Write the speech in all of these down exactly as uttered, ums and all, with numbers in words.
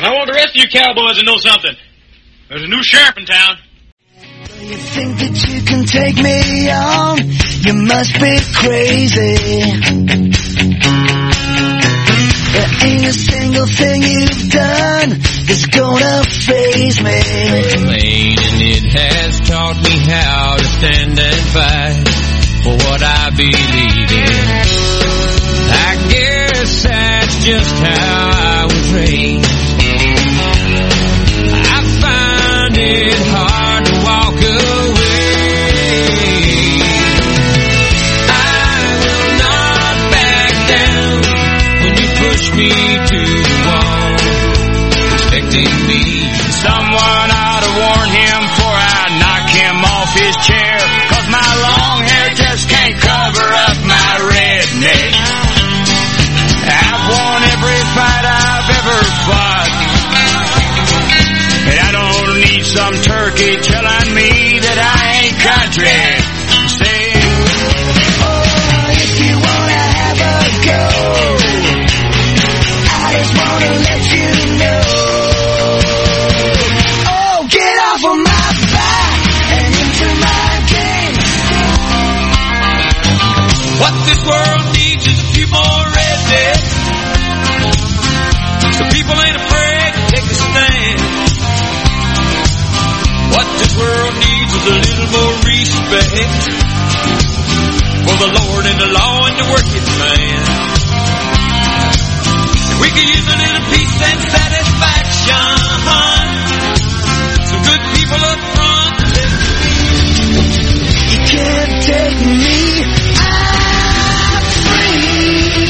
And I want the rest of you cowboys to know something. There's a new sheriff in town. You think that you can take me on? You must be crazy. There ain't a single thing you've done that's gonna faze me. Pain, and it has taught me how to stand and fight for what I believe in. I guess that's just how I was raised. I find it hard to walk away. I will not back down when you push me to the wall, expecting me. Someone ought to warn him before I knock him off his chair, 'cause my long hair just can't cover up my redneck. I've won every fight I've ever fought, and I don't need some turkey telling me that I ain't country. Say, Oh, if you wanna have a go, I just wanna let you know. Oh, get off of my back and into my game. what this world needs is a few more rednecks, so people ain't afraid to take a stand. What this world needs is a little more respect for the Lord and the law and the working man. If we could use a little peace and satisfaction, some good people up front to listen. You can't take me, I'm free.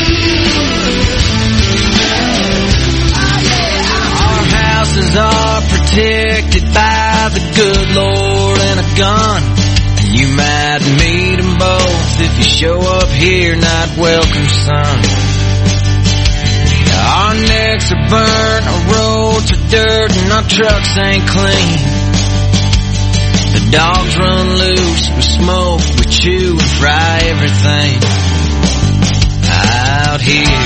Our houses are protected by the good Lord and a gun, and you might meet them both if you show up here, not welcome, son. Our necks are burnt, our roads are dirt, and our trucks ain't clean. The dogs run loose, we smoke, we chew and fry everything out here.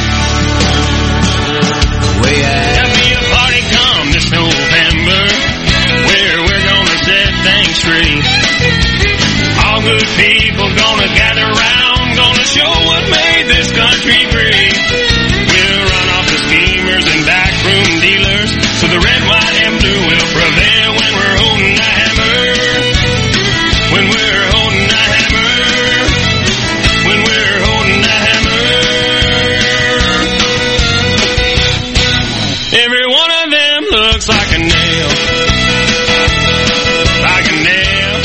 Way out. There'll be a party come this November where we're gonna set things free. All good people gonna gather round, gonna show what made this country free. We'll run off the schemers and backroom dealers, so the red, white, and blue will prevail when we're holding the hammer. When we're holding the hammer. When we're holding the hammer. Every one of them looks like a nail. Like a nail.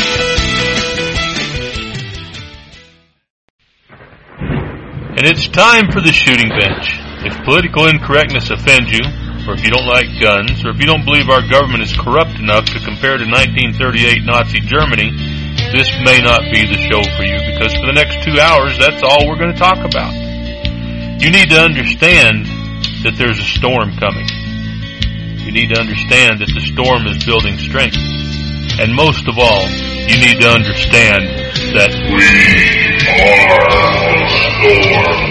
And it's time for the shooting bench. If political incorrectness offends you, or if you don't like guns, or if you don't believe our government is corrupt enough to compare to nineteen thirty-eight Nazi Germany, this may not be the show for you, because for the next two hours, that's all we're going to talk about. You need to understand that there's a storm coming. You need to understand that the storm is building strength. And most of all, you need to understand that we are the storm.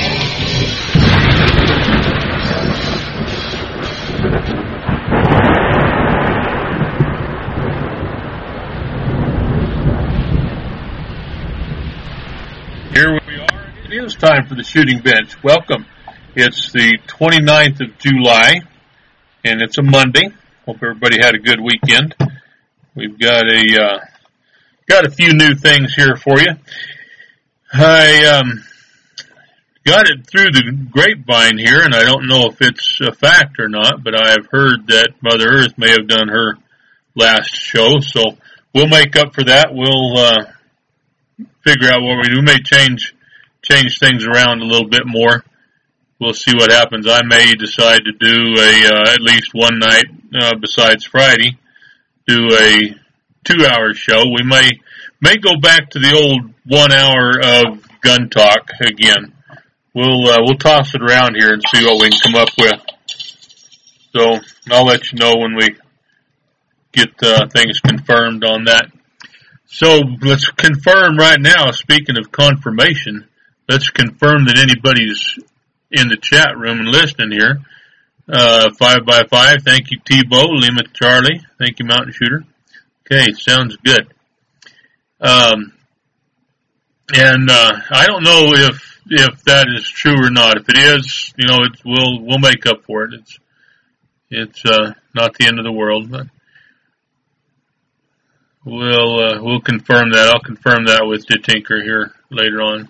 Here we are. It is time for the shooting bench. Welcome. It's the twenty-ninth of July, and it's a Monday. Hope everybody had a good weekend. We've got a uh, got a few new things here for you. I um, got it through the grapevine here, and I don't know if it's a fact or not, but I have heard that Mother Earth may have done her last show, so we'll make up for that. We'll uh, figure out what we do. We may change change things around a little bit more. We'll see what happens. I may decide to do a uh, at least one night uh, besides Friday, do a two-hour show. We may may go back to the old one hour of gun talk again. We'll uh, we'll toss it around here and see what we can come up with. So I'll let you know when we get uh, things confirmed on that. So let's confirm right now. Speaking of confirmation, let's confirm that anybody's in the chat room and listening here. Uh, five by five. Thank you, T-Bow. Lima Charlie. Thank you, Mountain Shooter. Okay, sounds good. Um, and uh, I don't know if if that is true or not. If it is, you know, it's, we'll we'll make up for it. It's it's uh, not the end of the world, but we'll uh, we'll confirm that. I'll confirm that with the Tinker here later on.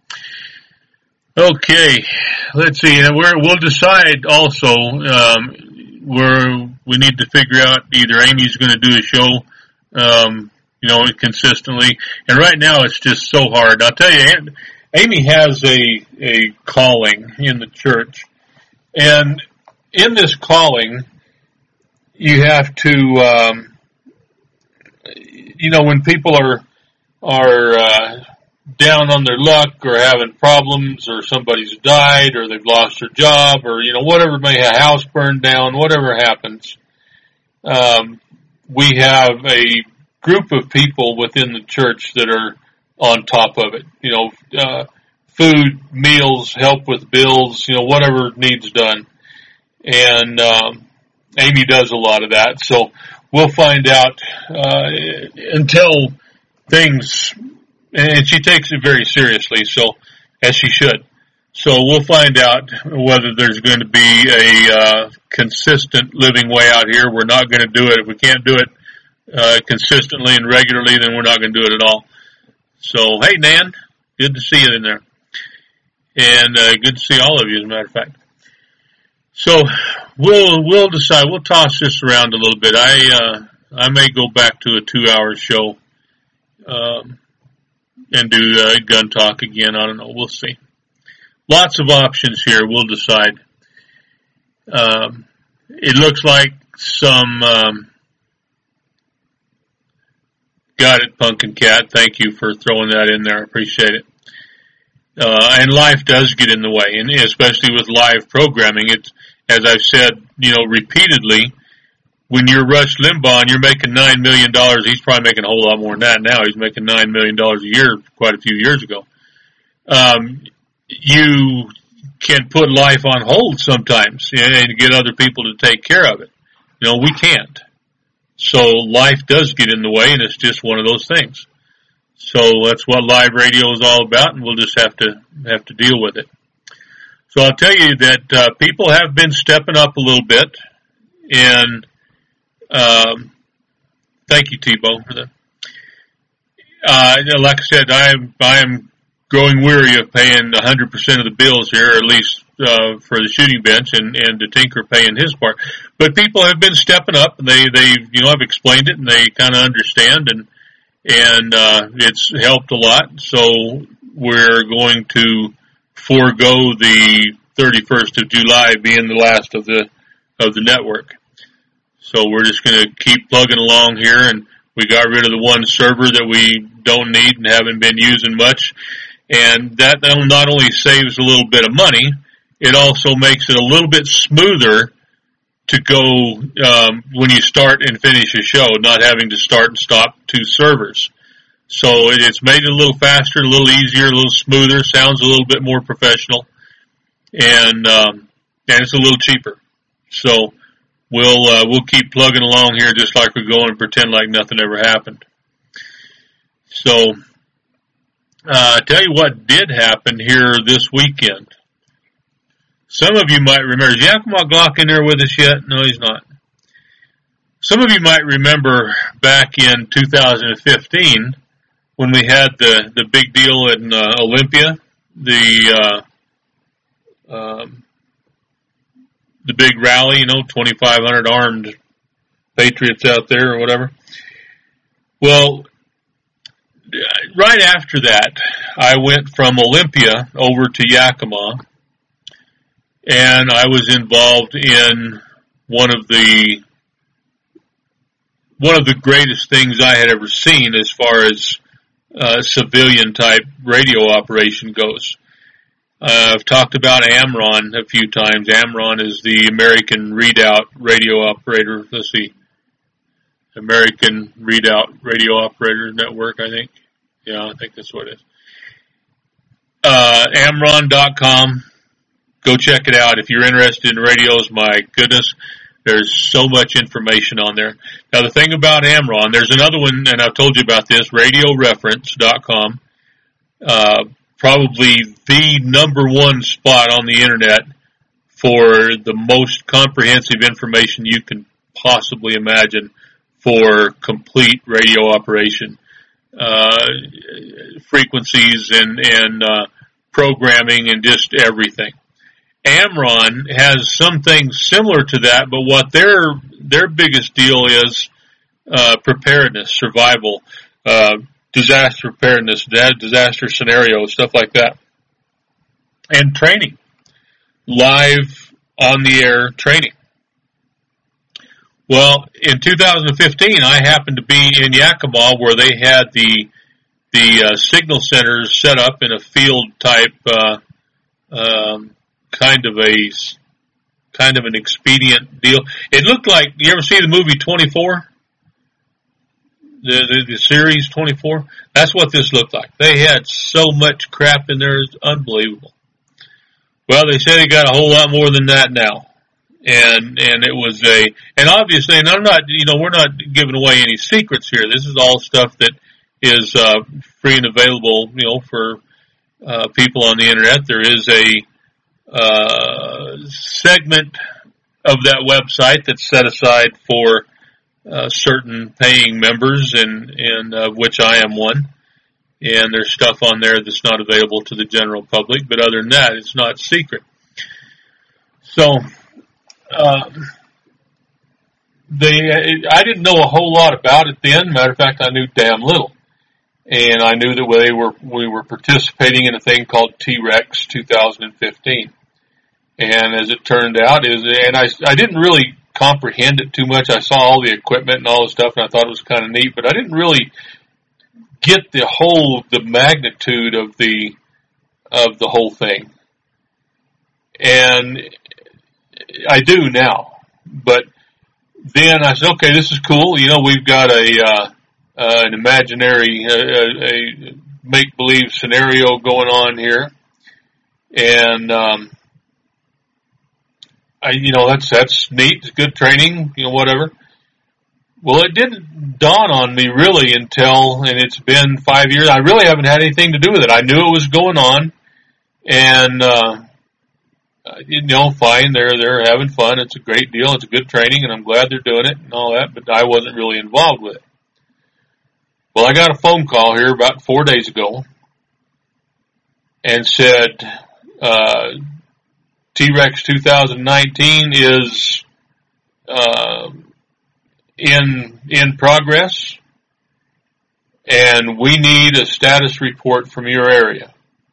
Okay, let's see. And we're, we'll decide also. Um, we're we need to figure out either Amy's going to do a show, um, you know, consistently. And right now it's just so hard. I'll tell you, Amy has a a calling in the church, and in this calling, you have to, um, you know, when people are are uh, down on their luck or having problems, or somebody's died, or they've lost their job, or you know, whatever may have, house burned down, whatever happens, um, we have a group of people within the church that are on top of it. You know, uh, food, meals, help with bills, you know, whatever needs done. And um, Amy does a lot of that. So we'll find out uh, until things, and she takes it very seriously, so as she should. So we'll find out whether there's going to be a uh, consistent living way out here. We're not going to do it. If we can't do it uh, consistently and regularly, then we're not going to do it at all. So, hey, Nan, good to see you in there. And uh, good to see all of you, as a matter of fact. So we'll we'll decide. We'll toss this around a little bit. I uh, I may go back to a two-hour show um, and do uh, gun talk again. I don't know. We'll see. Lots of options here. We'll decide. Um, it looks like some. Um, got it, Pumpkin Cat. Thank you for throwing that in there. I appreciate it. Uh, and life does get in the way, and especially with live programming. It's, as I've said, you know, repeatedly, when you're Rush Limbaugh and you're making nine million dollars, he's probably making a whole lot more than that now. He's making nine million dollars a year quite a few years ago. Um, you can put life on hold sometimes and get other people to take care of it. You know, we can't. So life does get in the way, and it's just one of those things. So that's what live radio is all about, and we'll just have to have to deal with it. So I'll tell you that uh, people have been stepping up a little bit, and um, thank you, T-Bow, for that. Uh, like I said, I am I am growing weary of paying one hundred percent of the bills here, or at least uh, for the shooting bench, and and the Tinker paying his part. But people have been stepping up, and they they you know I've explained it, and they kind of understand, and. And, uh, it's helped a lot. So we're going to forego the thirty-first of July being the last of the, of the network. So we're just going to keep plugging along here, and we got rid of the one server that we don't need and haven't been using much. And that not only saves a little bit of money, it also makes it a little bit smoother to go um, when you start and finish a show, not having to start and stop two servers. So it's made it a little faster, a little easier, a little smoother, sounds a little bit more professional, and um, and it's a little cheaper. So we'll uh, we'll keep plugging along here just like we're going and pretend like nothing ever happened. So uh, I tell you what did happen here this weekend. Some of you might remember, is Yakima Glock in there with us yet? No, he's not. Some of you might remember back in two thousand fifteen when we had the, the big deal in uh, Olympia, the uh, um, the big rally, you know, twenty-five hundred armed patriots out there or whatever. Well, right after that, I went from Olympia over to Yakima. And I was involved in one of the one of the greatest things I had ever seen as far as uh, civilian type radio operation goes. Uh, I've talked about Amron a few times. Amron is the American Readout Radio Operator. Let's see, American Readout Radio Operator Network. I think, yeah, I think that's what it is. Uh, Amron dot com. go check it out. If you're interested in radios, my goodness, there's so much information on there. Now, the thing about Amron, there's another one, and I've told you about this, radio reference dot com. Uh, probably the number one spot on the internet for the most comprehensive information you can possibly imagine for complete radio operation, uh, frequencies and, and, uh, programming and just everything. Amron has some things similar to that, but what their, their biggest deal is, uh, preparedness, survival, uh, disaster preparedness, disaster scenarios, stuff like that. And training. Live on the air training. Well, in two thousand fifteen, I happened to be in Yakima where they had the the uh, signal centers set up in a field type, uh, um, kind of a kind of an expedient deal. It looked like, you ever see the movie twenty-four? The, the, the series twenty-four? That's what this looked like. They had so much crap in there, it's unbelievable. Well, they say they got a whole lot more than that now. And, and it was a, and obviously, and I'm not, you know, we're not giving away any secrets here. This is all stuff that is, uh, free and available, you know, for, uh, people on the internet. There is a, uh, segment of that website that's set aside for, uh, certain paying members, and, and, uh, which I am one. And there's stuff on there that's not available to the general public, but other than that, it's not secret. So, Uh, they, I didn't know a whole lot about it then. Matter of fact, I knew damn little. And I knew that they were, we were participating in a thing called T REX twenty fifteen. And as it turned out is, and I, I didn't really comprehend it too much. I saw all the equipment and all the stuff, and I thought it was kind of neat, but I didn't really get the whole, the magnitude of the, of the whole thing. And I do now, but then I said, okay, this is cool. You know, we've got a, uh, uh, an imaginary, uh, a make-believe scenario going on here. And, um, I, you know, that's, that's neat. It's good training, you know, whatever. Well, it didn't dawn on me really until, and it's been five years. I really haven't had anything to do with it. I knew it was going on, and, uh, Uh, you know, fine, they're, they're having fun. It's a great deal. It's a good training, and I'm glad they're doing it and all that, but I wasn't really involved with it. Well, I got a phone call here about four days ago and said, uh, T REX twenty nineteen is, uh, in, in progress, and we need a status report from your area.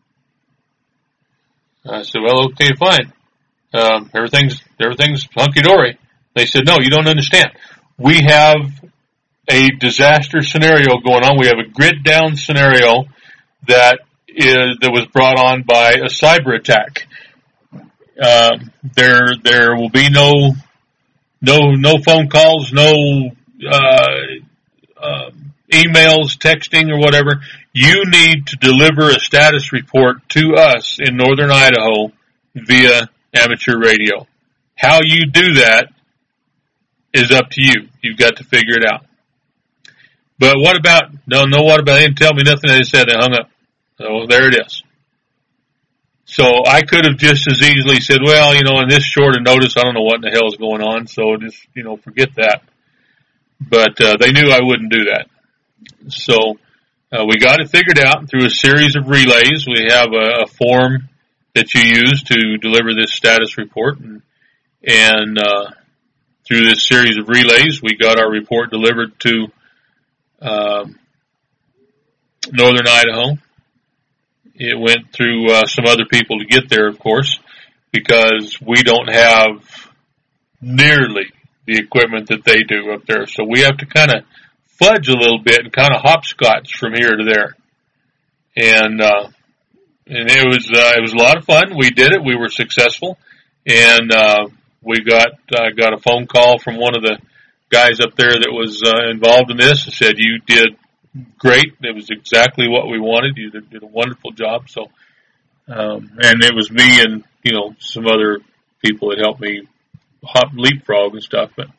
I said, well, okay, fine. Um, everything's, everything's hunky-dory. They said, no, you don't understand. We have a disaster scenario going on. We have a grid down scenario that is, that was brought on by a cyber attack. Um, there, there will be no, no, no phone calls, no, uh, uh, emails, texting, or whatever. You need to deliver a status report to us in northern Idaho via amateur radio. How you do that is up to you. You've got to figure it out. But what about, no, no, what about, they didn't tell me nothing. They just said they hung up. So there it is. So I could have just as easily said, well, you know, in this short of notice, I don't know what in the hell is going on. So just, you know, forget that. But, uh, they knew I wouldn't do that. So, Uh, we got it figured out through a series of relays. We have a, a form that you use to deliver this status report, and, and uh, through this series of relays, we got our report delivered to um, northern Idaho. It went through uh, some other people to get there, of course, because we don't have nearly the equipment that they do up there. So we have to kind of fudge a little bit and kind of hopscotch from here to there. And, uh, and it was, uh, it was a lot of fun. We did it. We were successful. And, uh, we got, uh, got a phone call from one of the guys up there that was, uh, involved in this and said, you did great. It was exactly what we wanted. You did, did a wonderful job. So, Um, and it was me and, you know, some other people that helped me hop leapfrog and stuff. But,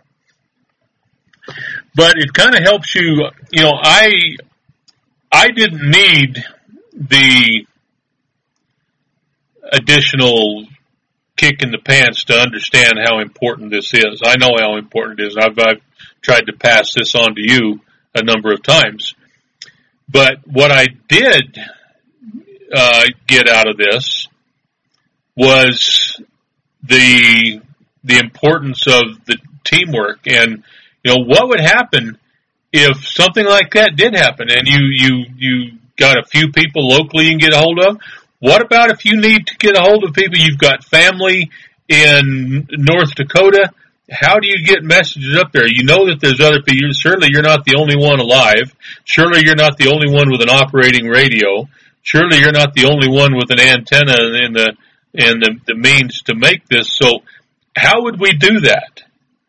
but it kind of helps you, you know, I, I didn't need the additional kick in the pants to understand how important this is. I know how important it is. I've, I've tried to pass this on to you a number of times. But what I did uh, get out of this was the the importance of the teamwork. And, you know, what would happen if something like that did happen and you, you, you got a few people locally you can get a hold of? What about if you need to get a hold of people? You've got family in North Dakota. How do you get messages up there? You know that there's other people. Surely you're not the only one alive. Surely you're not the only one with an operating radio. Surely you're not the only one with an antenna and the and the, the means to make this. So how would we do that?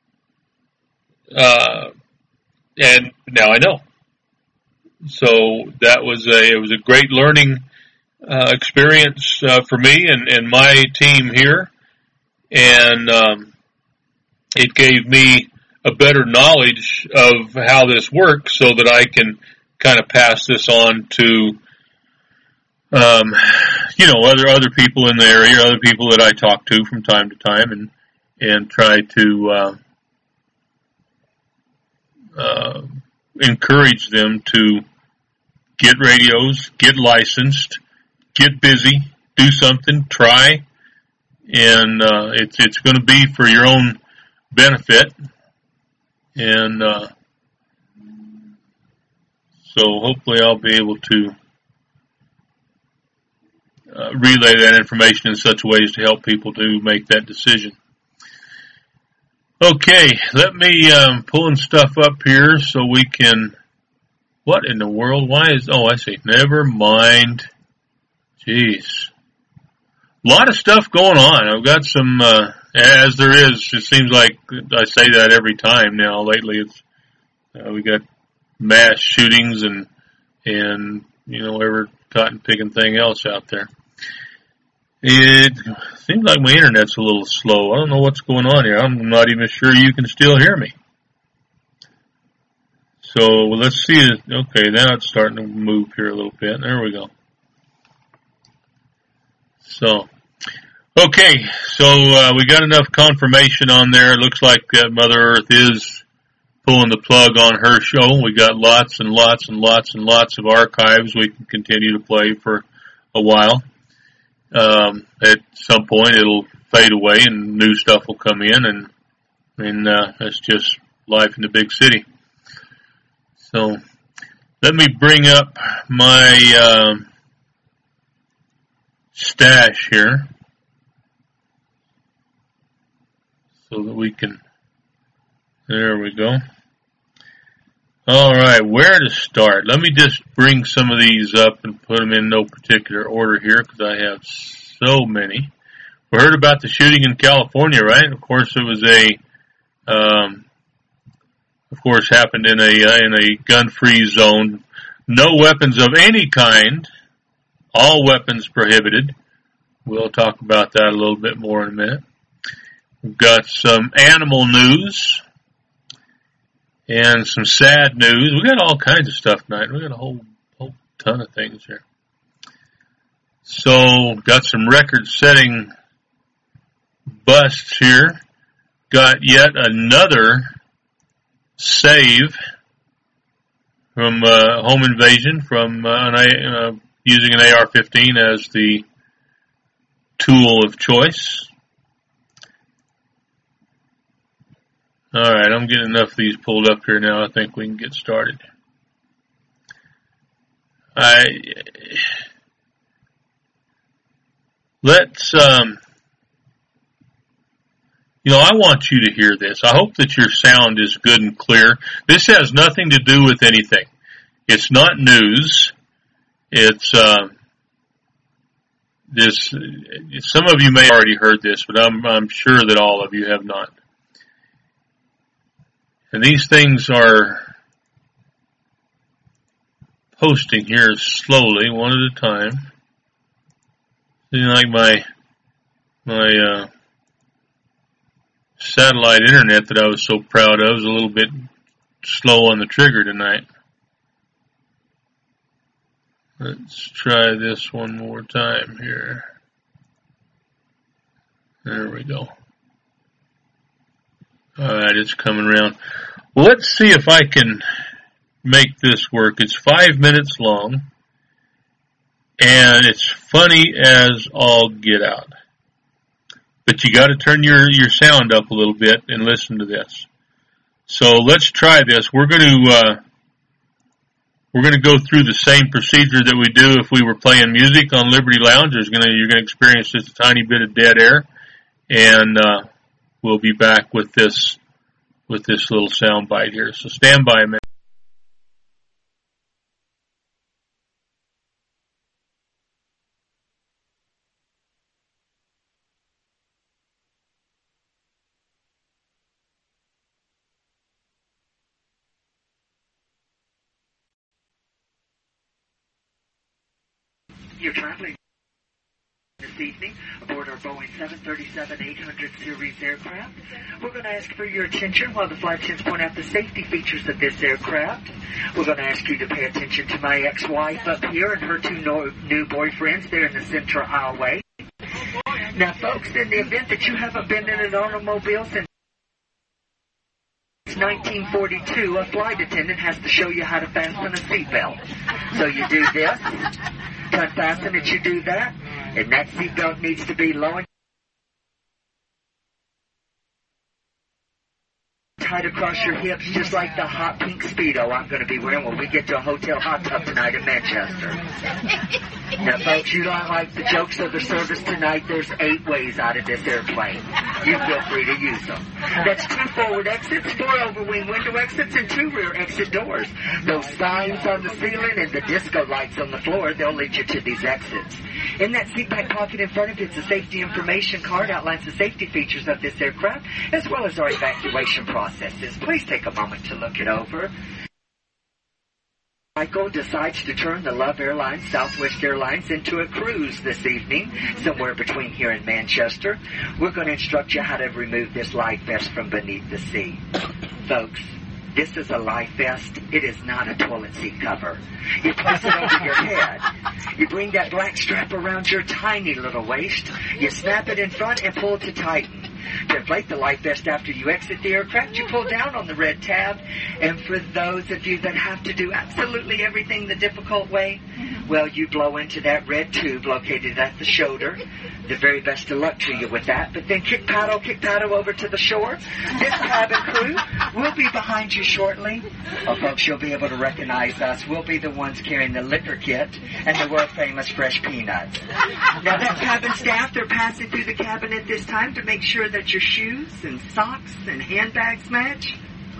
Uh, and now I know. So that was a it was a great learning uh, experience uh, for me and, and my team here, and um, it gave me a better knowledge of how this works, so that I can kind of pass this on to, um, you know, other other people in the area, other people that I talk to from time to time, and and try to uh, uh, encourage them to get radios, get licensed, get busy, do something, try, and uh, it's it's going to be for your own benefit, and uh, so hopefully I'll be able to uh, relay that information in such ways to help people to make that decision. Okay, let me um, pulling stuff up here so we can. What in the world? Why is? Oh, I see. Never mind. Jeez, a lot of stuff going on. I've got some, uh, as there is. It seems like I say that every time now. Lately, it's uh, we got mass shootings and and you know every cotton picking thing else out there. It seems like my internet's a little slow. I don't know what's going on here. I'm not even sure you can still hear me. So let's see. Okay, now it's starting to move here a little bit. There we go. So, okay, so uh, we got enough confirmation on there. It looks like uh, Mother Earth is pulling the plug on her show. We got lots and lots and lots and lots of archives we can continue to play for a while. Um, at some point it'll fade away and new stuff will come in, and and uh, that's just life in the big city. So let me bring up my uh, stash here so that we can. There we go. All right, where to start? Let me just bring some of these up and put them in no particular order here because I have so many. We heard about the shooting in California, right? Of course, it was a, um, of course, happened in a uh, in a gun-free zone. No weapons of any kind. All weapons prohibited. We'll talk about that a little bit more in a minute. We've got some animal news. And some sad news. We got all kinds of stuff tonight. We got a whole whole ton of things here. So, got some record-setting busts here. Got yet another save from uh, home invasion from uh, an, uh, using an A R fifteen as the tool of choice. All right, I'm getting enough of these pulled up here now. I think we can get started. I let's um, you know, I want you to hear this. I hope that your sound is good and clear. This has nothing to do with anything. It's not news. It's uh, this. Some of you may have already heard this, but I'm I'm sure that all of you have not. And these things are posting here slowly, one at a time. You know, like my my uh, satellite internet that I was so proud of is a little bit slow on the trigger tonight. Let's try this one more time here. There we go. Alright, it's coming around. Well, let's see if I can make this work. It's five minutes long, and it's funny as all get out. But you gotta turn your, your sound up a little bit and listen to this. So let's try this. We're gonna, uh, we're gonna go through the same procedure that we do if we were playing music on Liberty Lounge. There's gonna, you're gonna experience just a tiny bit of dead air, and, uh, we'll be back with this, with this little sound bite here. So stand by a minute. You're traveling this evening aboard our Boeing seven thirty-seven eight hundred series aircraft. We're going to ask for your attention while the flight attendants point out the safety features of this aircraft. We're going to ask you to pay attention to my ex-wife up here and her two no, new boyfriends there in the center aisleway. Now, folks, in the event that you haven't been in an automobile since nineteen forty-two, a flight attendant has to show you how to fasten a seatbelt. So you do this, to unfasten it, you do that, and that seatbelt needs to be low and tight across your hips, just like the hot pink Speedo I'm going to be wearing when we get to a hotel hot tub tonight in Manchester. Now, folks, you don't like the jokes of the service tonight. There's eight ways out of this airplane. You feel free to use them. That's two forward exits, four overwing window exits, and two rear exit doors. Those signs on the ceiling and the disco lights on the floor, they'll lead you to these exits. In that seat back pocket in front of you, it's a safety information card, outlines the safety features of this aircraft, as well as our evacuation processes. Please take a moment to look it over. Michael decides to turn the Love Airlines, Southwest Airlines, into a cruise this evening, somewhere between here and Manchester. We're going to instruct you how to remove this life vest from beneath the seat. Folks, this is a life vest. It is not a toilet seat cover. You place it over your head. You bring that black strap around your tiny little waist. You snap it in front and pull to tighten. To inflate the life vest after you exit the aircraft, you pull down on the red tab. And for those of you that have to do absolutely everything the difficult way, well, you blow into that red tube located at the shoulder. The very best of luck to you with that. But then kick paddle, kick paddle over to the shore. This cabin crew will be behind you shortly. Oh, folks, you'll be able to recognize us. We'll be the ones carrying the liquor kit and the world-famous fresh peanuts. Now, that cabin staff, they're passing through the cabin at this time to make sure that your shoes and socks and handbags match.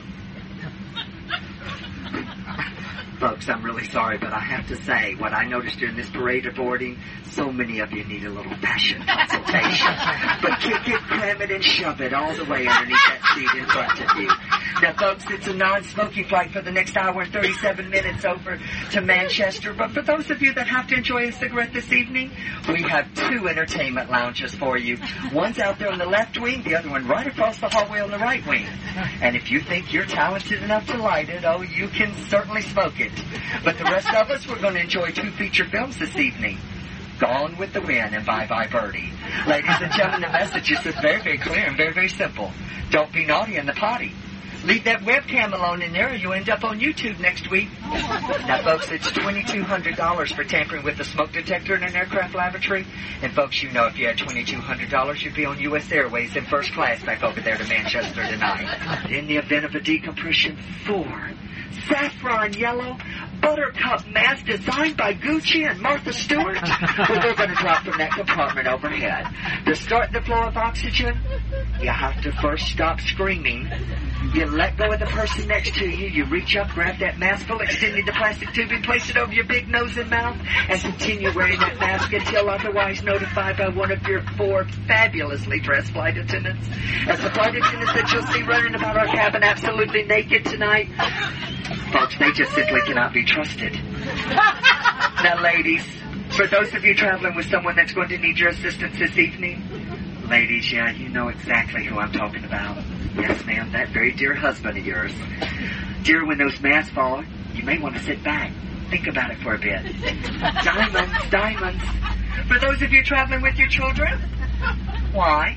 Folks, I'm really sorry, but I have to say, what I noticed during this parade of boarding, so many of you need a little fashion consultation. But kick it, cram it, and shove it all the way underneath that seat in front of you. Now, folks, it's a non-smoking flight for the next hour and thirty-seven minutes over to Manchester. But for those of you that have to enjoy a cigarette this evening, we have two entertainment lounges for you. One's out there on the left wing, the other one right across the hallway on the right wing. And if you think you're talented enough to light it, oh, you can certainly smoke it. But the rest of us, we're going to enjoy two feature films this evening. Gone with the Wind and Bye Bye Birdie. Ladies and gentlemen, the message is very, very clear and very, very simple. Don't be naughty in the potty. Leave that webcam alone in there or you end up on YouTube next week. Now, folks, it's twenty-two hundred dollars for tampering with a smoke detector in an aircraft lavatory. And, folks, you know if you had twenty-two hundred dollars, you'd be on U S Airways in first class back over there to Manchester tonight. In the event of a decompression, four saffron yellow buttercup mask designed by Gucci and Martha Stewart. Well, they're going to drop from that compartment overhead. To start the flow of oxygen, you have to first stop screaming. You let go of the person next to you. You reach up, grab that mask full, extending the plastic tubing, place it over your big nose and mouth, and continue wearing that mask until otherwise notified by one of your four fabulously dressed flight attendants. As the flight attendants that you'll see running about our cabin absolutely naked tonight, folks, they just simply cannot be trusted. Now, ladies, For those of you traveling with someone that's going to need your assistance this evening, ladies, yeah, you know exactly who I'm talking about. Yes, ma'am, that very dear husband of yours. Dear, when those masks fall, you may want to sit back. Think about it for a bit. Diamonds, diamonds. For those of you traveling with your children, why?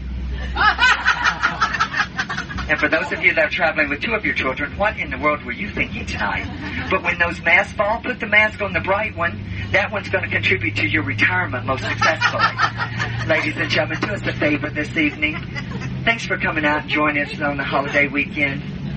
And for those of you that are traveling with two of your children, what in the world were you thinking tonight? But when those masks fall, put the mask on the bright one. That one's going to contribute to your retirement most successfully. Ladies and gentlemen, do us a favor this evening. Thanks for coming out and joining us on the holiday weekend.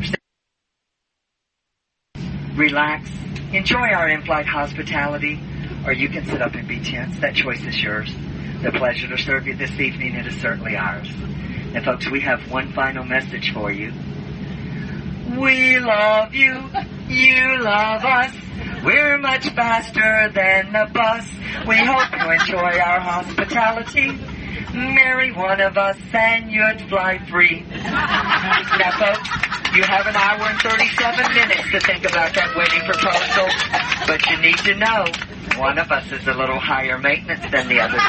Relax. Enjoy our in-flight hospitality, or you can sit up and be tense. That choice is yours. The pleasure to serve you this evening, it is certainly ours. And folks, we have one final message for you. We love you. You love us. We're much faster than the bus. We hope you enjoy our hospitality. Marry one of us and you'd fly free. Now, folks, you have an hour and thirty-seven minutes to think about that wedding proposal. But you need to know, one of us is a little higher maintenance than the other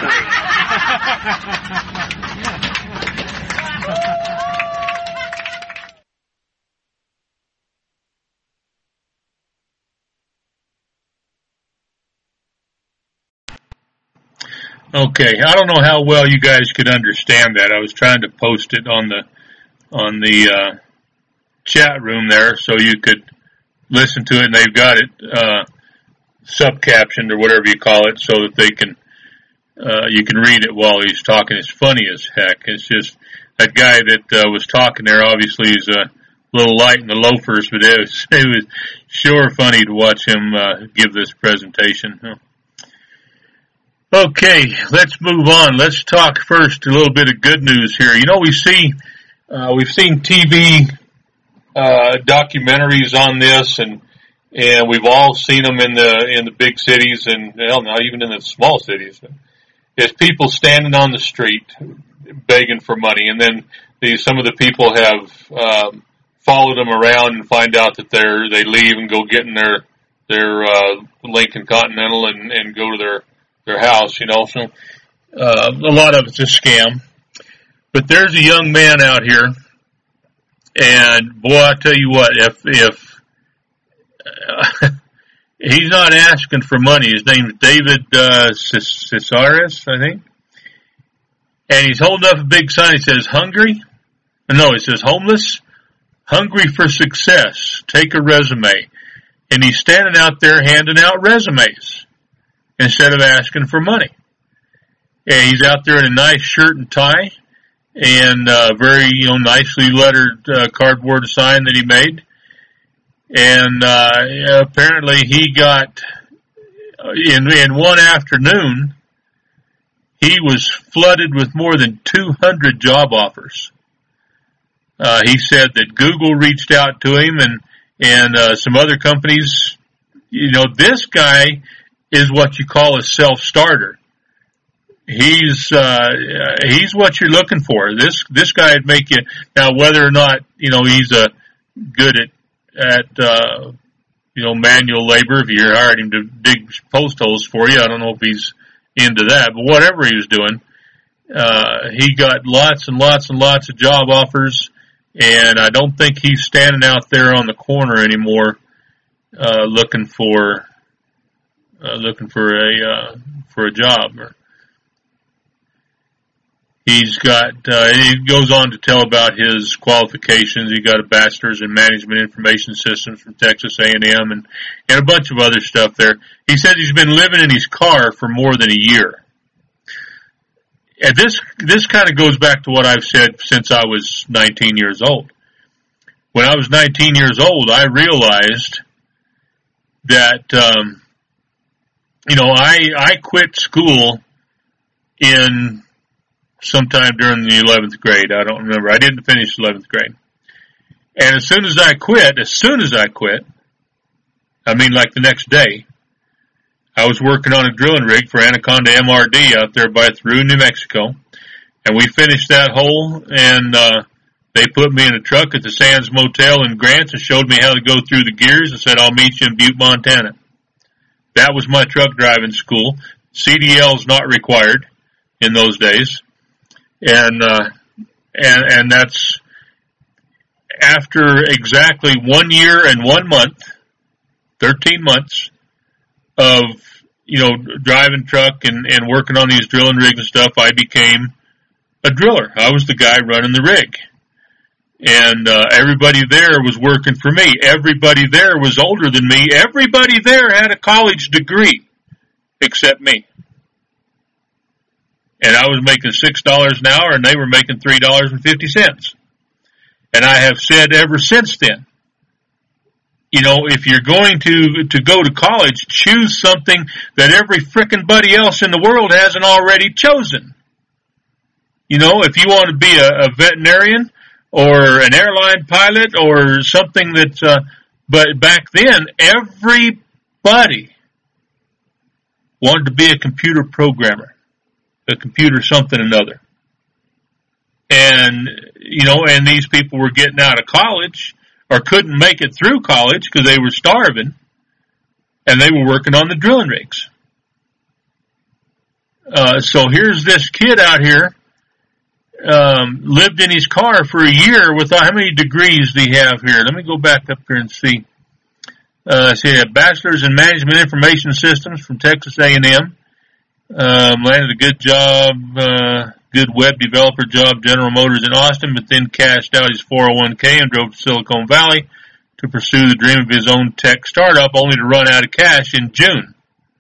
three. Okay, I don't know how well you guys could understand that. I was trying to post it on the on the uh, chat room there so you could listen to it, and they've got it uh, subcaptioned or whatever you call it, so that they can uh, you can read it while he's talking. It's funny as heck. It's just that guy that uh, was talking there. Obviously, is a little light in the loafers, but it was it was sure funny to watch him uh, give this presentation. Huh? Okay, let's move on. Let's talk first a little bit of good news here. You know, we see, uh, we've seen T V, uh, documentaries on this, and, and we've all seen them in the, in the big cities, and, hell, not even in the small cities. It's people standing on the street begging for money, and then these, some of the people have, um, followed them around and find out that they're, they leave and go get in their, their, uh, Lincoln Continental and, and go to their, their house, you know, so, uh, a lot of it's a scam. But there's a young man out here, and boy, I tell you what, if, if, uh, he's not asking for money. His name's David, uh, Casares, I think. And he's holding up a big sign. He says, hungry? No, it says homeless, hungry for success. Take a resume. And he's standing out there handing out resumes instead of asking for money. And he's out there in a nice shirt and tie and uh very, you know, nicely lettered uh, cardboard sign that he made. And uh apparently he got, in, in one afternoon, he was flooded with more than two hundred job offers. Uh he said that Google reached out to him and, and uh some other companies. You know, this guy is what you call a self-starter. He's, uh, he's what you're looking for. This, this guy would make you, now whether or not, you know, he's, uh, good at, at, uh, you know, manual labor, if you hired him to dig post holes for you, I don't know if he's into that, but whatever he was doing, uh, he got lots and lots and lots of job offers, and I don't think he's standing out there on the corner anymore, uh, looking for, Uh, looking for a, uh, for a job. He's got, uh, he goes on to tell about his qualifications. He got a bachelor's in management information systems from Texas A and M and, and a bunch of other stuff there. He said he's been living in his car for more than a year. And this, this kind of goes back to what I've said since I was nineteen years old. When I was nineteen years old, I realized that, um, You know, I, I quit school in sometime during the eleventh grade. I don't remember. I didn't finish eleventh grade. And as soon as I quit, as soon as I quit, I mean like the next day, I was working on a drilling rig for Anaconda M R D out there by through New Mexico. And we finished that hole, and uh, they put me in a truck at the Sands Motel in Grants and showed me how to go through the gears and said, I'll meet you in Butte, Montana. That was my truck driving school. C D L is not required in those days. And, uh, and, and that's after exactly one year and one month, thirteen months of, you know, driving truck and, and working on these drilling rigs and stuff, I became a driller. I was the guy running the rig. And, uh, everybody there was working for me. Everybody there was older than me. Everybody there had a college degree except me. And I was making six dollars an hour and they were making three dollars and fifty cents. And I have said ever since then, you know, if you're going to, to go to college, choose something that every frickin' buddy else in the world hasn't already chosen. You know, if you want to be a, a veterinarian or an airline pilot or something that's, uh, but back then, everybody wanted to be a computer programmer, a computer something or another. And, you know, and these people were getting out of college or couldn't make it through college because they were starving, and they were working on the drilling rigs. Uh, so here's this kid out here, um, lived in his car for a year with, uh, how many degrees do he have here? Let me go back up here and see. Uh, so he had a bachelor's in management information systems from Texas A and M. Um, landed a good job, uh, good web developer job, General Motors in Austin, but then cashed out his four oh one k and drove to Silicon Valley to pursue the dream of his own tech startup, only to run out of cash in June.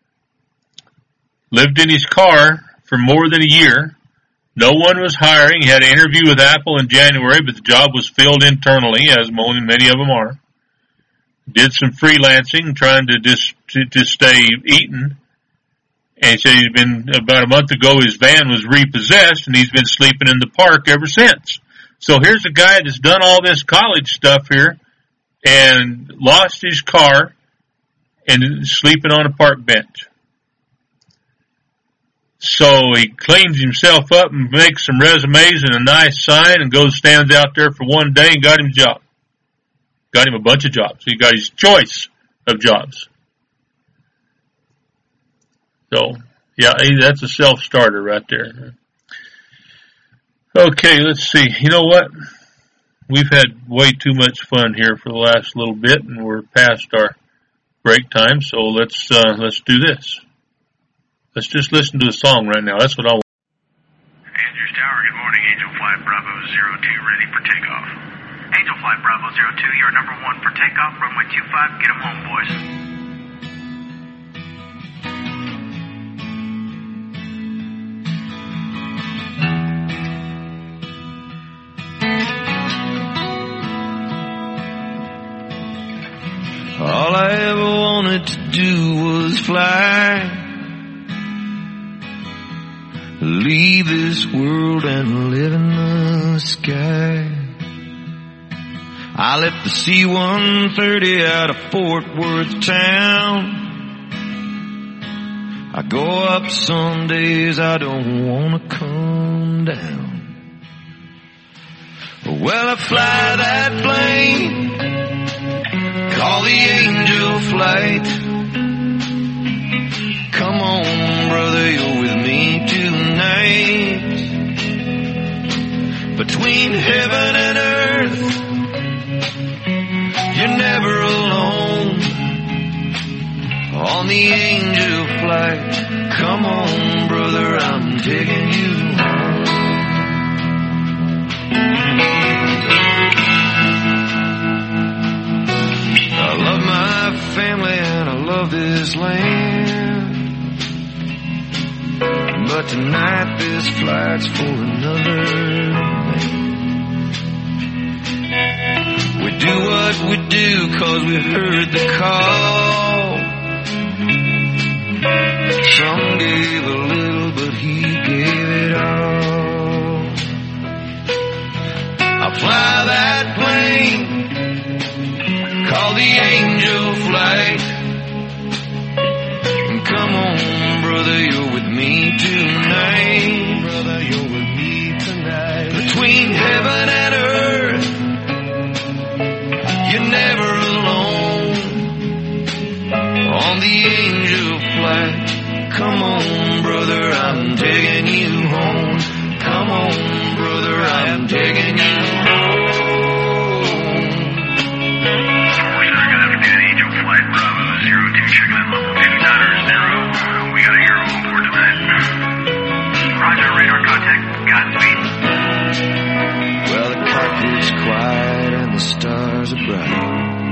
Lived in his car for more than a year. No one was hiring. He had an interview with Apple in January, but the job was filled internally, as many of them are. Did some freelancing, trying to just to, to stay eating. And he said he's been, about a month ago, his van was repossessed, and he's been sleeping in the park ever since. So here's a guy that's done all this college stuff here and lost his car and is sleeping on a park bench. So he cleans himself up and makes some resumes and a nice sign and goes, stands out there for one day and got him a job. Got him a bunch of jobs. He got his choice of jobs. So, yeah, that's a self-starter right there. Okay, let's see. You know what? We've had way too much fun here for the last little bit, and we're past our break time, so let's uh, let's do this. Let's just listen to a song right now. That's what I want. Andrews Tower, good morning. Angel Flight Bravo zero two, ready for takeoff. Angel Flight Bravo zero two, you're number one for takeoff. Runway two five, get them home, boys. All I ever wanted to do was fly, leave this world and live in the sky. I left the C one thirty out of Fort Worth town. I go up some days, I don't want to come down. Well, I fly that plane, call the Angel Flight. Come on, brother, you're with me tonight. Between heaven and earth, you're never alone. On the Angel Flight, come on, brother, I'm taking you home. I love my family and I love this land, but tonight this flight's for another man. We do what we do 'cause we heard the call. Some gave a little, but he gave it all. I fly that plane, call the Angel Flight. Come on, brother, you're with me tonight. Brother, you're with me tonight. Between heaven and earth, you're never alone. On the Angel Flight, come on, stars are bright.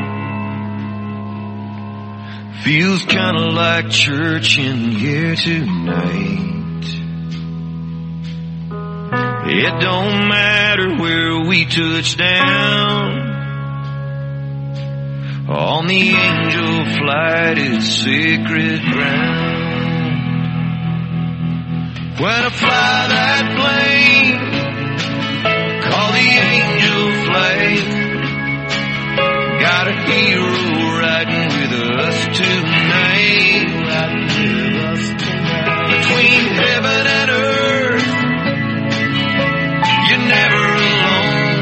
Feels kinda like church in here tonight. It don't matter where we touch down. On the angel flight, it's sacred ground. When I fly that plane, call the angel flight. Got a hero riding with us tonight. Between heaven and earth, you're never alone.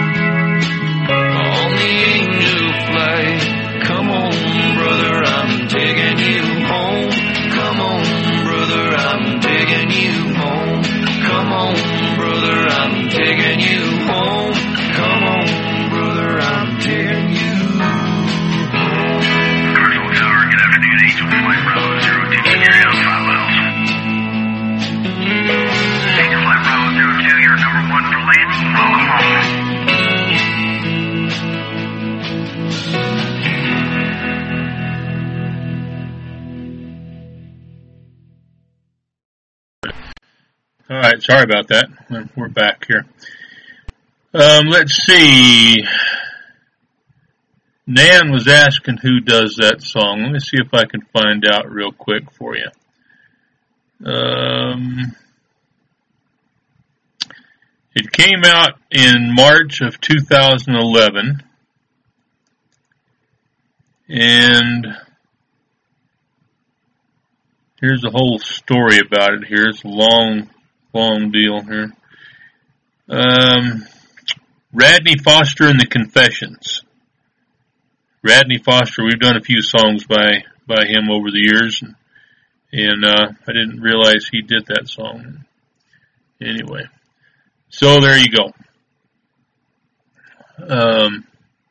On the angel flight, come on, brother, I'm taking you home. Come on, brother, I'm taking you home. Come on, brother, I'm taking you home. Come on, brother, I'm taking you home. Control Tower, good afternoon. Angel Flight Bravo zero two, you're down five miles. Angel Flight Bravo zero two, you're number one for landing. Welcome home. All right, sorry about that. We're back here. Um, let's see. Nan was asking who does that song. Let me see if I can find out real quick for you. Um, it came out in March of two thousand eleven. And here's the whole story about it here. It's a long, long deal here. Um, Radney Foster and the Confessions. Radney Foster, we've done a few songs by, by him over the years, and, and uh, I didn't realize he did that song. Anyway, so there you go. Um,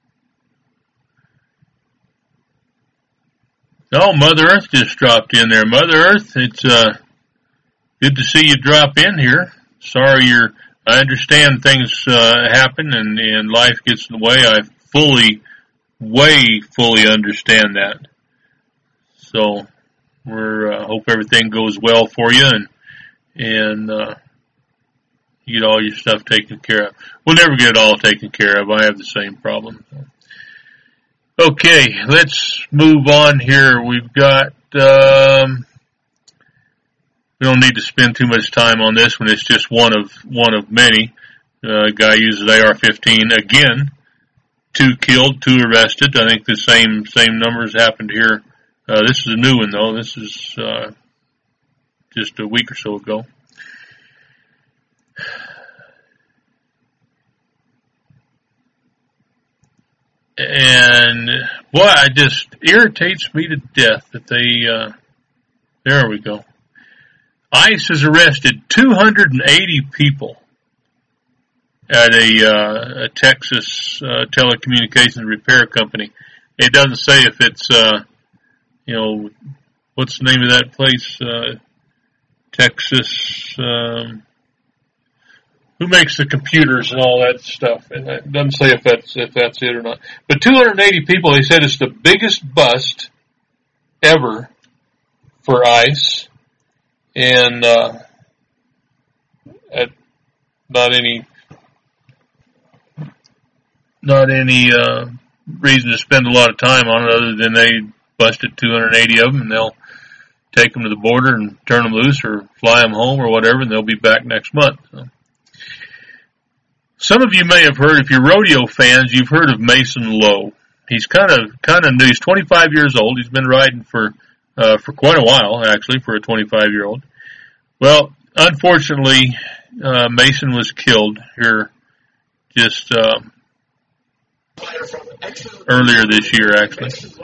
oh, Mother Earth just dropped in there. Mother Earth, it's uh, good to see you drop in here. Sorry you're, I understand things uh, happen and, and life gets in the way. I fully way fully understand that. So we're uh, hope everything goes well for you and and uh, you get all your stuff taken care of. We'll never get it all taken care of. I have the same problem. Okay, let's move on here. We've got um, we don't need to spend too much time on this one. It's just one of one of many. Uh, a guy uses A R fifteen again. Two killed, two arrested. I think the same same numbers happened here. Uh, this is a new one, though. This is uh, just a week or so ago. And, boy, it just irritates me to death that they, uh, there we go. ICE has arrested two hundred eighty people at a, uh, a Texas uh, telecommunications repair company. It doesn't say if it's, uh, you know, what's the name of that place? Uh, Texas, um, who makes the computers and all that stuff? And it doesn't say if that's, if that's it or not. But two hundred eighty people, they said it's the biggest bust ever for ICE. And, uh, at not any, not any, uh, reason to spend a lot of time on it other than they busted two hundred eighty of them and they'll take them to the border and turn them loose or fly them home or whatever and they'll be back next month. So. Some of you may have heard, if you're rodeo fans, you've heard of Mason Lowe. He's kind of, kind of new. He's twenty-five years old. He's been riding for, uh, for quite a while, actually, for a twenty-five year old. Well, unfortunately, uh, Mason was killed here just, um, earlier this year, actually.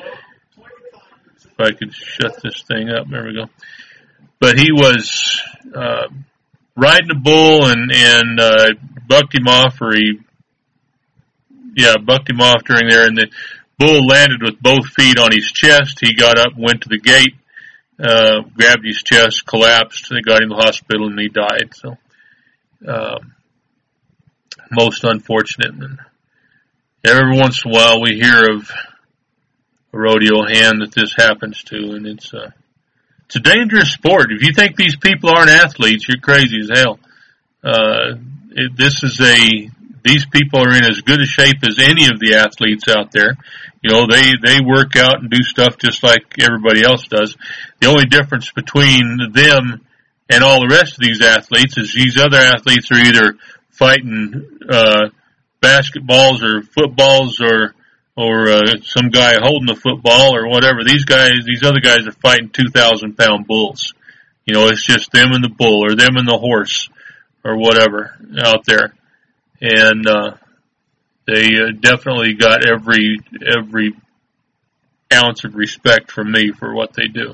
If I could shut this thing up, there we go. But he was, uh, riding a bull and, and, uh, bucked him off, or he, yeah, bucked him off during there, and the bull landed with both feet on his chest. He got up, went to the gate, uh, grabbed his chest, collapsed, they got him to the hospital, and he died. So, um, most unfortunate. And every once in a while we hear of a rodeo hand that this happens to, and it's uh, it's a dangerous sport. If you think these people aren't athletes, you're crazy as hell. Uh, it, this is a these people are in as good a shape as any of the athletes out there. You know, they they work out and do stuff just like everybody else does. The only difference between them and all the rest of these athletes is these other athletes are either fighting uh, basketballs or footballs or or uh, some guy holding the football or whatever. These guys, these other guys are fighting two thousand pound bulls. You know, it's just them and the bull or them and the horse or whatever out there. And uh, they uh, definitely got every every ounce of respect from me for what they do.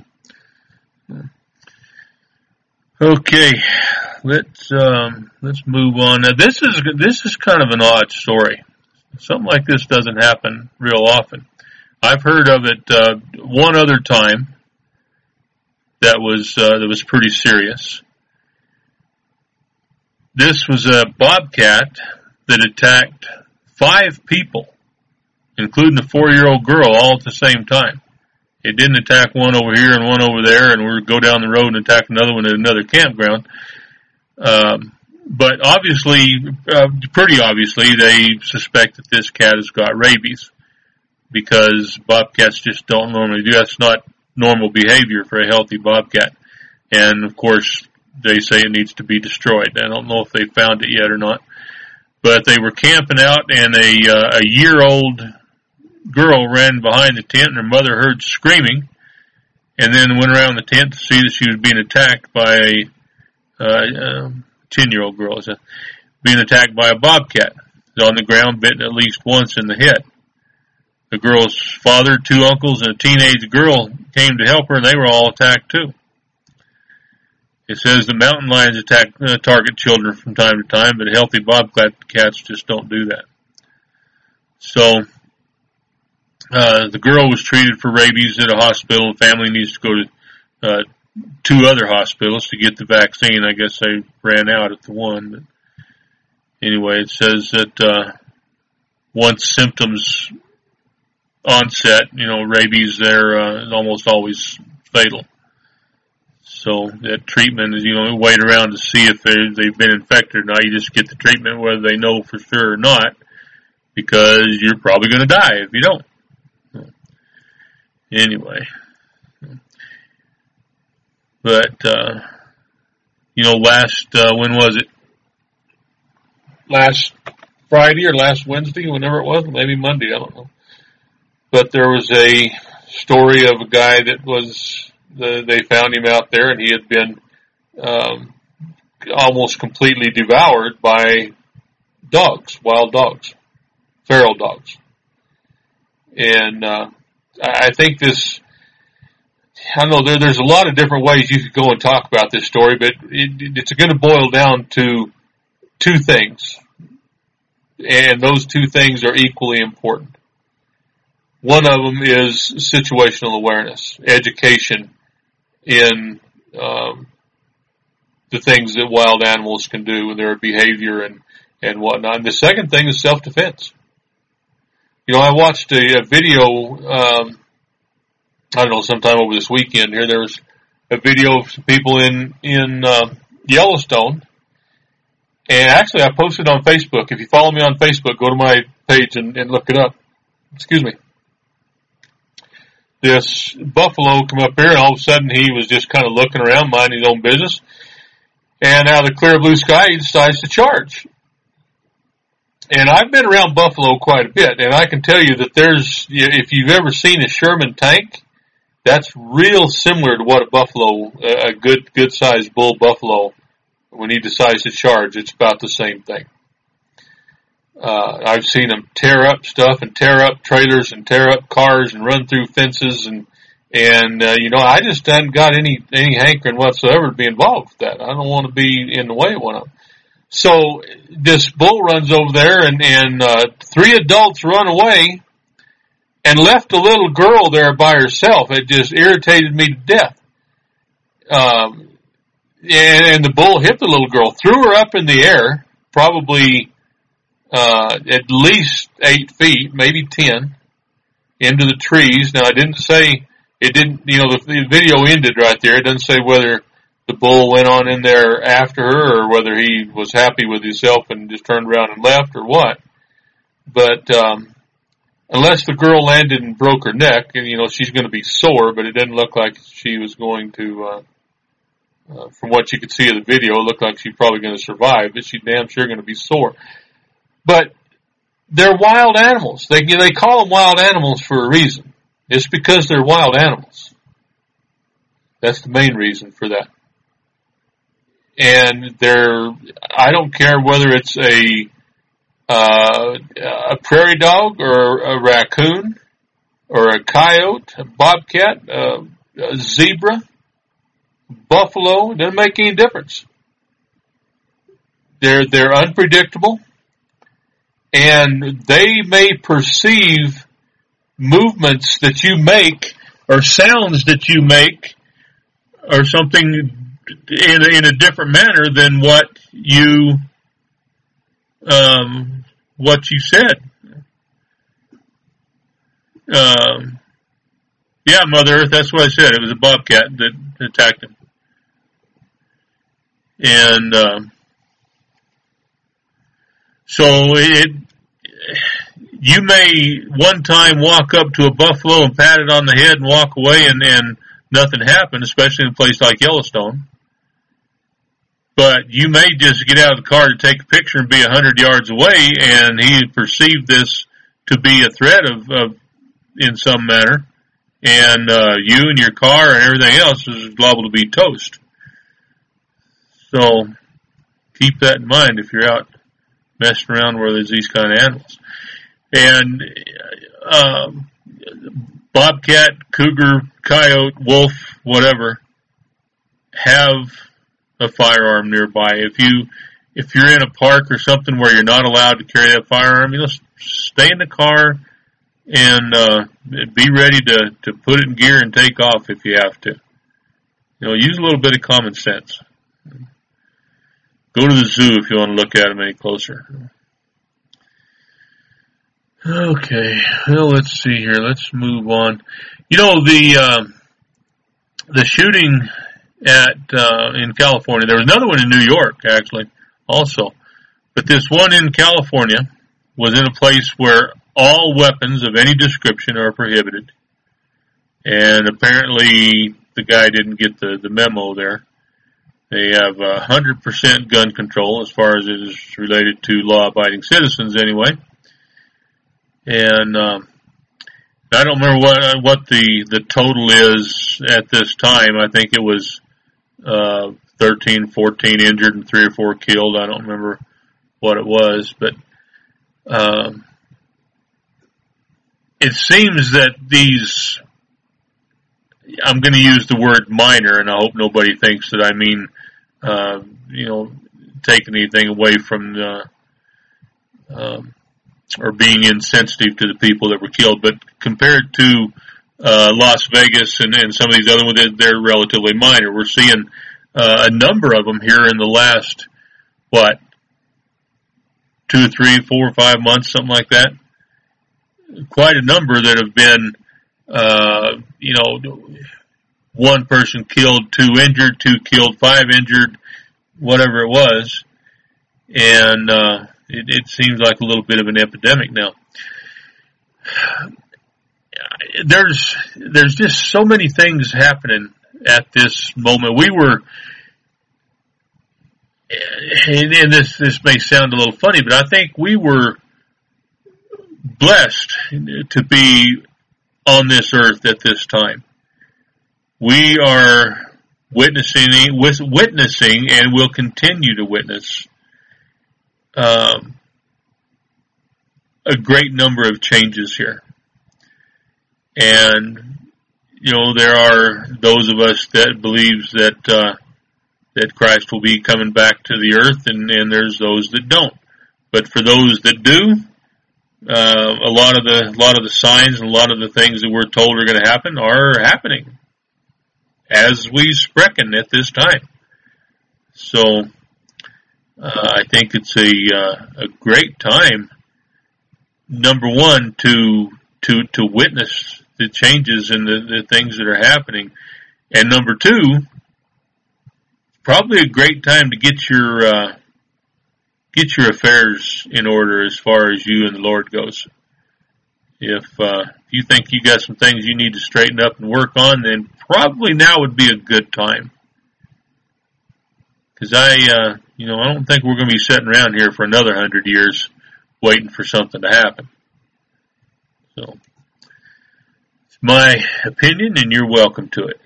Okay, let's um, let's move on. Now, this is this is kind of an odd story. Something like this doesn't happen real often. I've heard of it uh, one other time that was uh, that was pretty serious. This was a bobcat that attacked five people, including the four-year-old girl, all at the same time. It didn't attack one over here and one over there, and we'd go down the road and attack another one at another campground. Um, but obviously, uh, pretty obviously, they suspect that this cat has got rabies because bobcats just don't normally do. That's not normal behavior for a healthy bobcat. And, of course, they say it needs to be destroyed. I don't know if they found it yet or not. But they were camping out, and a, uh, a year-old girl ran behind the tent, and her mother heard screaming, and then went around the tent to see that she was being attacked by a uh, um, ten-year-old girl, so being attacked by a bobcat. She's on the ground, bitten at least once in the head. The girl's father, two uncles, and a teenage girl came to help her, and they were all attacked too. It says the mountain lions attack uh, target children from time to time, but healthy bobcat cats just don't do that. So uh, the girl was treated for rabies at a hospital. The family needs to go to uh, two other hospitals to get the vaccine. I guess they ran out at the one. But anyway, it says that uh, once symptoms onset, you know, rabies there uh, is almost always fatal. So that treatment is, you know, wait around to see if they, they've been infected or not. You just get the treatment whether they know for sure or not, because you're probably going to die if you don't. Anyway. But, uh, you know, last, uh, when was it? Last Friday or last Wednesday, whenever it was, maybe Monday, I don't know. But there was a story of a guy that was, the, they found him out there, and he had been um, almost completely devoured by dogs, wild dogs, feral dogs. And uh, I think this, I don't know, there, there's a lot of different ways you could go and talk about this story, but it, it's going to boil down to two things, and those two things are equally important. One of them is situational awareness, education in um, the things that wild animals can do and their behavior and, and whatnot. And the second thing is self-defense. You know, I watched a, a video, um, I don't know, sometime over this weekend here, there was a video of some people in, in uh, Yellowstone. And actually, I posted on Facebook. If you follow me on Facebook, go to my page and, and look it up. Excuse me. This buffalo come up here, and all of a sudden he was just kind of looking around, minding his own business. And out of the clear blue sky, he decides to charge. And I've been around buffalo quite a bit, and I can tell you that there's, if you've ever seen a Sherman tank, that's real similar to what a buffalo, a good, good-sized bull buffalo, when he decides to charge, it's about the same thing. Uh, I've seen them tear up stuff and tear up trailers and tear up cars and run through fences and, and, uh, you know, I just haven't got any, any hankering whatsoever to be involved with that. I don't want to be in the way of one of them. So this bull runs over there and, and, uh, three adults run away and left a little girl there by herself. It just irritated me to death. Um, and, and the bull hit the little girl, threw her up in the air, probably, uh, at least eight feet, maybe ten, into the trees. Now, I didn't say, it didn't, you know, the, the video ended right there. It doesn't say whether the bull went on in there after her or whether he was happy with himself and just turned around and left or what. But, um, unless the girl landed and broke her neck, and, you know, she's going to be sore, but it didn't look like she was going to, uh, uh, from what you could see of the video, it looked like she's probably going to survive, but she's damn sure going to be sore. But they're wild animals. They, they call them wild animals for a reason. It's because they're wild animals. That's the main reason for that. And they're, I don't care whether it's a, uh, a prairie dog or a raccoon or a coyote, a bobcat, uh, a zebra, buffalo. It doesn't make any difference. They're, they're unpredictable, and they may perceive movements that you make or sounds that you make or something in a, in a different manner than what you, um, what you said. Um, yeah, Mother Earth, that's what I said. It was a bobcat that attacked him. And, um, so it, you may one time walk up to a buffalo and pat it on the head and walk away and, and nothing happened, especially in a place like Yellowstone. But you may just get out of the car to take a picture and be a hundred yards away, and he perceived this to be a threat of, of in some manner, and uh, you and your car and everything else is liable to be toast. So keep that in mind if you're out messing around where there's these kind of animals. And um, bobcat, cougar, coyote, wolf, whatever, have a firearm nearby. If you if you're in a park or something where you're not allowed to carry that firearm, you know, stay in the car and uh, be ready to, to put it in gear and take off if you have to. You know, use a little bit of common sense. Go to the zoo if you want to look at them any closer. Okay, well, let's see here. Let's move on. You know, the uh, the shooting at uh, in California. There was another one in New York, actually, also. But this one in California was in a place where all weapons of any description are prohibited. And apparently the guy didn't get the, the memo there. They have one hundred percent gun control as far as it is related to law-abiding citizens anyway. And um, I don't remember what what the, the total is at this time. I think it was uh, thirteen, fourteen injured and three or four killed. I don't remember what it was, but um, it seems that these, I'm going to use the word minor, and I hope nobody thinks that I mean, uh, you know, taking anything away from the, um, or being insensitive to the people that were killed, but compared to uh, Las Vegas and, and some of these other ones, they're relatively minor. We're seeing uh, a number of them here in the last, what, two, three, four, five months, something like that. Quite a number that have been, uh, you know, one person killed, two injured, two killed, five injured, whatever it was. And uh, it, it seems like a little bit of an epidemic now. There's there's just so many things happening at this moment. We were, and, and this this may sound a little funny, but I think we were blessed to be on this earth at this time. We are witnessing, witnessing, and will continue to witness um, a great number of changes here. And, you know, there are those of us that believes that uh, that Christ will be coming back to the earth, and, and there's those that don't. But for those that do, uh, a lot of the a lot of the signs and a lot of the things that we're told are going to happen are happening as we sprechen at this time. So Uh, I think it's a uh, a great time. Number one, to to to witness the changes and the, the things that are happening, and number two, probably a great time to get your uh, get your affairs in order as far as you and the Lord goes. If uh, you think you got some things you need to straighten up and work on, then probably now would be a good time. Because I, uh, you know, I don't think we're going to be sitting around here for another hundred years waiting for something to happen. So, it's my opinion, and you're welcome to it.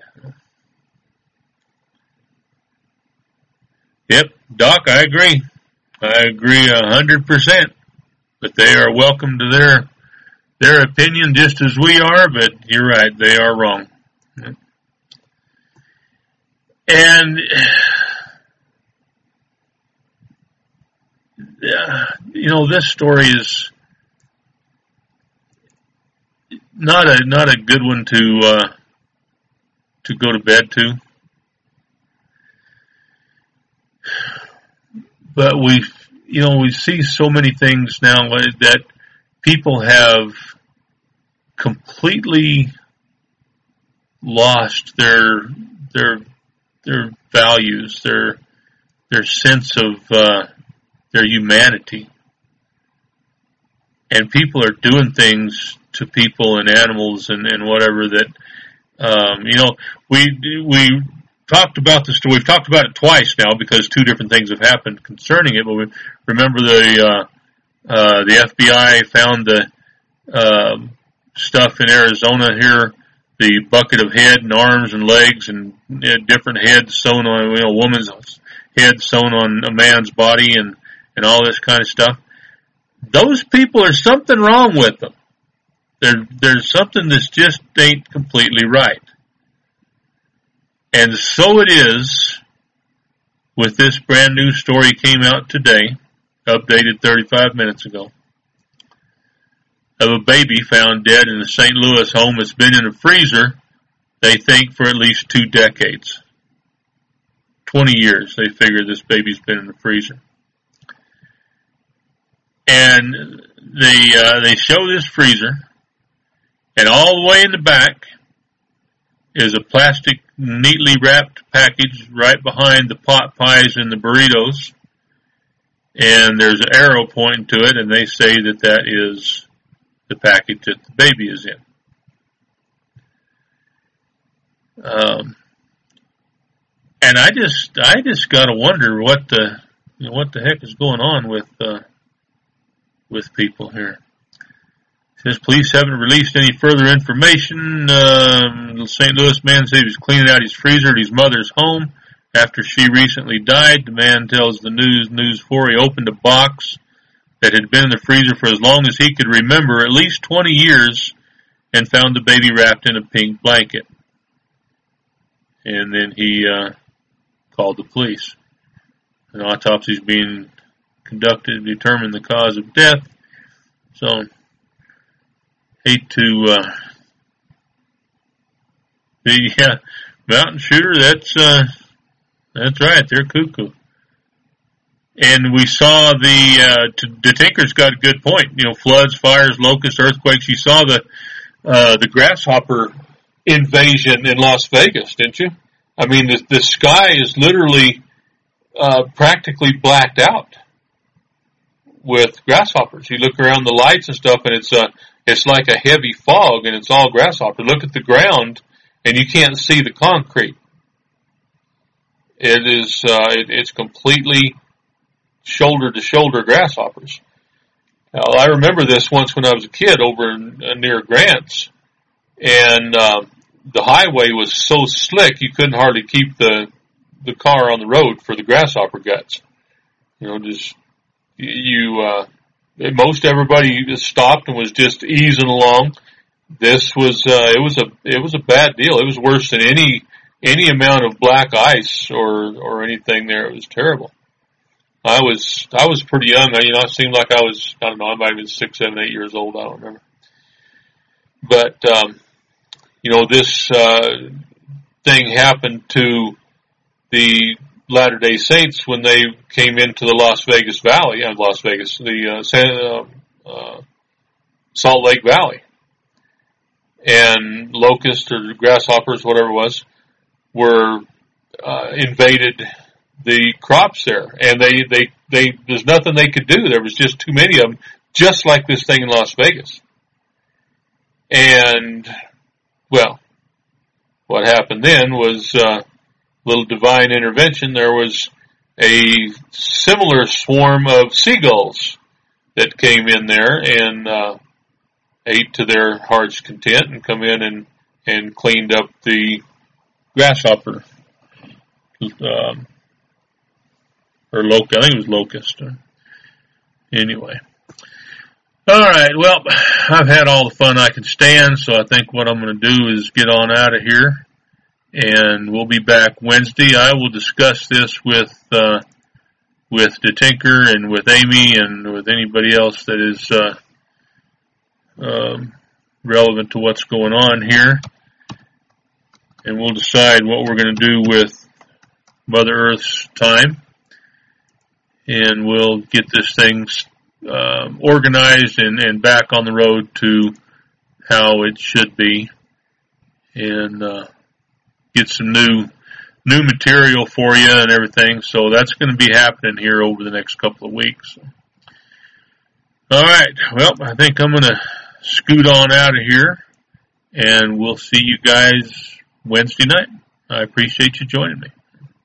Yep, Doc, I agree. I agree a hundred percent. But they are welcome to their their opinion just as we are. But you're right, they are wrong. And uh, you know, this story is not a not a good one to uh, to go to bed to. But we, you know, we see so many things now that people have completely lost their their their values, their their sense of uh, their humanity, and people are doing things to people and animals and, and whatever that um, you know we we. talked about this. We've talked about it twice now because two different things have happened concerning it. But we remember the uh, uh, the F B I found the uh, stuff in Arizona here, the bucket of head and arms and legs and uh, different heads sewn on, you know, a woman's head sewn on a man's body and and all this kind of stuff. Those people, are something wrong with them. There, there's something that's just ain't completely right. And so it is with this brand new story came out today, updated thirty-five minutes ago, of a baby found dead in a Saint Louis home that's been in a freezer, they think, for at least two decades. twenty years, they figure this baby's been in the freezer. And they, uh, they show this freezer, and all the way in the back is a plastic, neatly wrapped package right behind the pot pies and the burritos. And there's an arrow pointing to it, and they say that that is the package that the baby is in. Um, and I just, I just gotta wonder what the, you know, what the heck is going on with, uh, with people here. Says police haven't released any further information. Um, the Saint Louis man said he was cleaning out his freezer at his mother's home after she recently died. The man tells the News News four he opened a box that had been in the freezer for as long as he could remember, at least twenty years, and found the baby wrapped in a pink blanket. And then he uh, called the police. An autopsy is being conducted to determine the cause of death. So, hate to, uh, the, uh, mountain shooter, that's, uh, that's right, they're cuckoo. And we saw the, uh, t- the Tinker's got a good point, you know, floods, fires, locusts, earthquakes. You saw the, uh, the grasshopper invasion in Las Vegas, didn't you? I mean, the, the sky is literally, uh, practically blacked out with grasshoppers. You look around the lights and stuff, and it's uh, it's like a heavy fog, and it's all grasshopper. Look at the ground, and you can't see the concrete. It is uh, it, it's completely shoulder to shoulder grasshoppers. Now, I remember this once when I was a kid over in, uh, near Grants, and uh, the highway was so slick you couldn't hardly keep the the car on the road for the grasshopper guts. You know, just You, uh, most everybody stopped and was just easing along. This was, uh, it was a, it was a bad deal. It was worse than any, any amount of black ice or, or anything there. It was terrible. I was, I was pretty young. You know, it seemed like I was, I don't know, I might have been six, seven, eight years old. I don't remember. But, um, you know, this, uh, thing happened to the Latter-day Saints when they came into the Las Vegas Valley, uh, Las Vegas, the uh, San, uh, uh, Salt Lake Valley. And locusts or grasshoppers, whatever it was, were uh, invaded the crops there. And they, they, they, there's nothing they could do. There was just too many of them, just like this thing in Las Vegas. And, well, what happened then was a uh, little divine intervention. There was a similar swarm of seagulls that came in there and uh, ate to their heart's content and come in and, and cleaned up the grasshopper, um, or locust. I think it was locust. Anyway. All right, well, I've had all the fun I can stand, so I think what I'm going to do is get on out of here, and we'll be back Wednesday. I will discuss this with uh, with DeTinker and with Amy and with anybody else that is uh, um, relevant to what's going on here, and we'll decide what we're going to do with Mother Earth's time, and we'll get this thing Um, organized and, and back on the road to how it should be, and uh, get some new new material for you and everything. So that's going to be happening here over the next couple of weeks. All right. Well, I think I'm going to scoot on out of here, and we'll see you guys Wednesday night. I appreciate you joining me.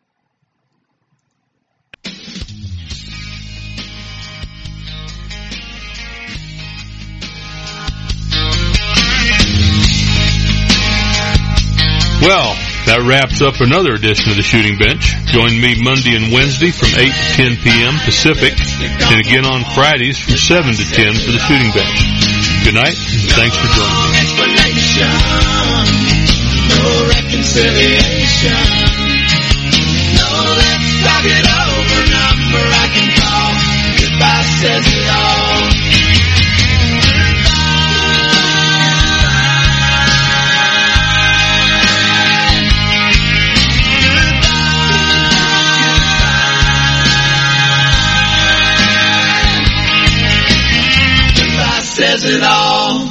Well, that wraps up another edition of the Shooting Bench. Join me Monday and Wednesday from eight to ten p.m. Pacific, and again on Fridays from seven to ten for the Shooting Bench. Good night, and thanks for joining me. Explanation, no reconciliation. No, let's talk it over. Number I can call. Goodbye says it all. Says it all.